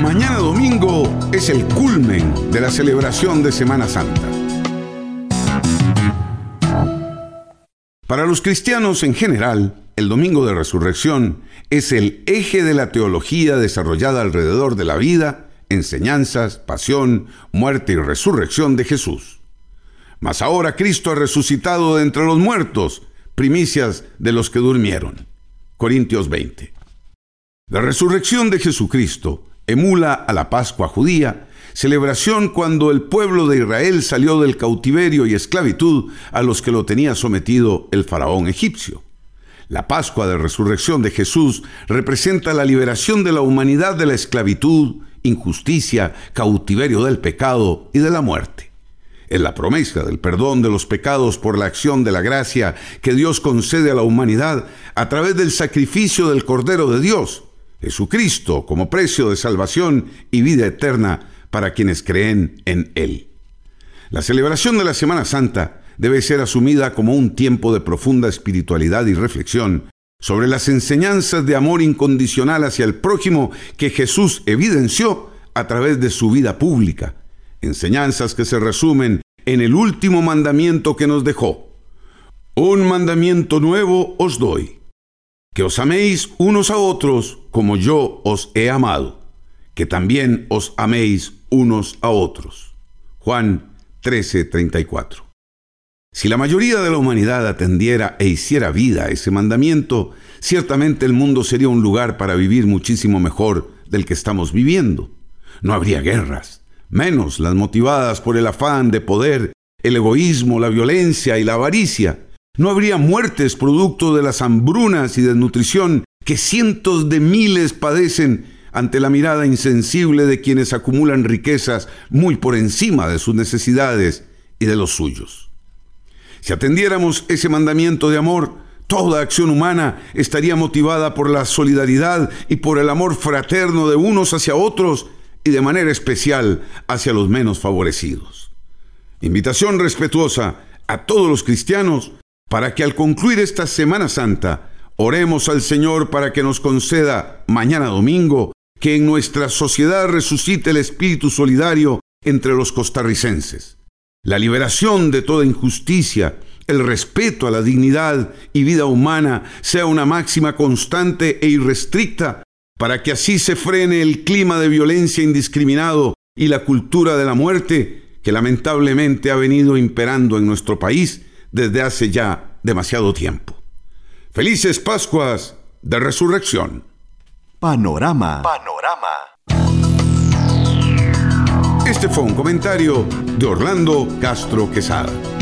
Mañana domingo es el culmen de la celebración de Semana Santa. Para los cristianos en general, el Domingo de Resurrección es el eje de la teología desarrollada alrededor de la vida, enseñanzas, pasión, muerte y resurrección de Jesús. Mas ahora Cristo ha resucitado de entre los muertos, primicias de los que durmieron. Corintios 20. La resurrección de Jesucristo emula a la Pascua judía, celebración cuando el pueblo de Israel salió del cautiverio y esclavitud a los que lo tenía sometido el faraón egipcio. La Pascua de Resurrección de Jesús representa la liberación de la humanidad de la esclavitud, injusticia, cautiverio del pecado y de la muerte. Es la promesa del perdón de los pecados por la acción de la gracia que Dios concede a la humanidad a través del sacrificio del Cordero de Dios, Jesucristo, como precio de salvación y vida eterna para quienes creen en Él. La celebración de la Semana Santa debe ser asumida como un tiempo de profunda espiritualidad y reflexión sobre las enseñanzas de amor incondicional hacia el prójimo que Jesús evidenció a través de su vida pública, enseñanzas que se resumen en el último mandamiento que nos dejó. Un mandamiento nuevo os doy, que os améis unos a otros como yo os he amado, que también os améis unos a otros. Juan 13:34. Si la mayoría de la humanidad atendiera e hiciera vida a ese mandamiento, ciertamente el mundo sería un lugar para vivir muchísimo mejor del que estamos viviendo. No habría guerras, menos las motivadas por el afán de poder, el egoísmo, la violencia y la avaricia. No habría muertes producto de las hambrunas y desnutrición que cientos de miles padecen ante la mirada insensible de quienes acumulan riquezas muy por encima de sus necesidades y de los suyos. Si atendiéramos ese mandamiento de amor, toda acción humana estaría motivada por la solidaridad y por el amor fraterno de unos hacia otros y de manera especial hacia los menos favorecidos. Invitación respetuosa a todos los cristianos para que al concluir esta Semana Santa oremos al Señor para que nos conceda mañana domingo que en nuestra sociedad resucite el espíritu solidario entre los costarricenses, la liberación de toda injusticia, el respeto a la dignidad y vida humana sea una máxima constante e irrestricta para que así se frene el clima de violencia indiscriminado y la cultura de la muerte que lamentablemente ha venido imperando en nuestro país desde hace ya demasiado tiempo. Felices Pascuas de Resurrección. Panorama. Este fue un comentario de Orlando Castro Quesada.